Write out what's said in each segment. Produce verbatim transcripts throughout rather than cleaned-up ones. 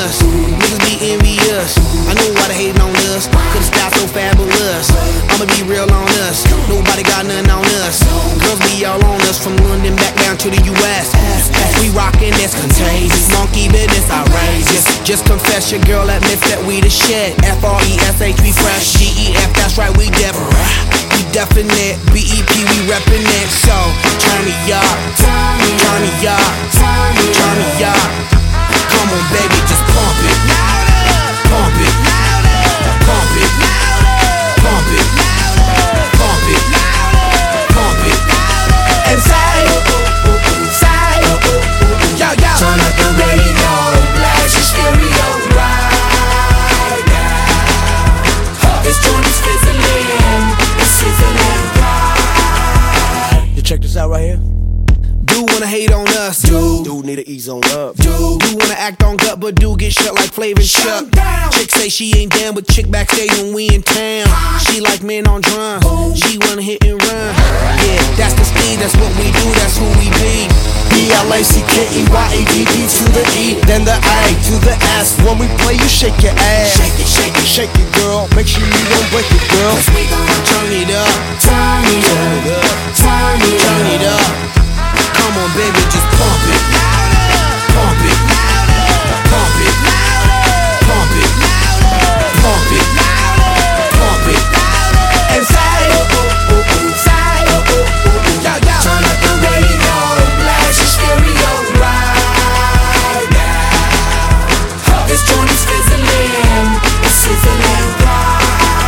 us. Niggas be envious. I know why they hating on us. Cause the style so fabulous. I'ma be real on us. Nobody got nothing on us. Girls be all on us from London back down to the U S We rockin' this contagious. Monkey business outrageous. Just confess your girl admits that we the shit. F R E S H we fresh. G E F that's right we different. We definite. B E P we reppin' it. So turn me up. Turn me up. Turn me up. Come on baby just pump it. Pump it. Pump it. Pump it. Pump it. Pump it. And say, say, yo, yo. Turn up the radio, blast your stereo right now. This joint is fizzling, it's sizzling right. You check this out right here. Dude wanna hate on us. Dude, dude need to ease on up. Dude, dude wanna act on gut, but dude get shut like Flavor and Chuck. Chick say she ain't down, but chick backstage when we in town. She like men on drums. She wanna hit and run. Yeah, that's the speed, that's what we do, that's who we be. B L A C K E Y A D D to the E, then the A to the S. When we play, you shake your ass. Shake it, shake it, Shake it, girl. Make sure you don't break it, girl. cause we gon' Turn it up, turn it up, turn it turn it up. Come on, baby, just pump it. Pump it. Pump it. Pump it. Pump it. Pump it. And say, say, yo, yo. Turn up the radio, blast your stereo right now. This joint is fizzling, it's sizzling right.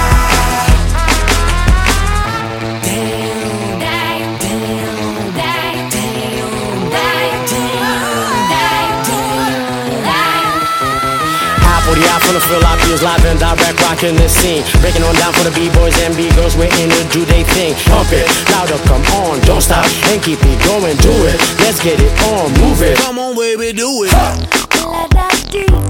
Damn, damn, damn, damn, For the eye, from the feel, I feels live and direct, rocking the scene. Breaking on down for the B-boys and B-girls, we're in to do they thing. Pump it, louder, come on, don't stop, and keep it going, do it. Let's get it on, move it. Come on, baby, do it.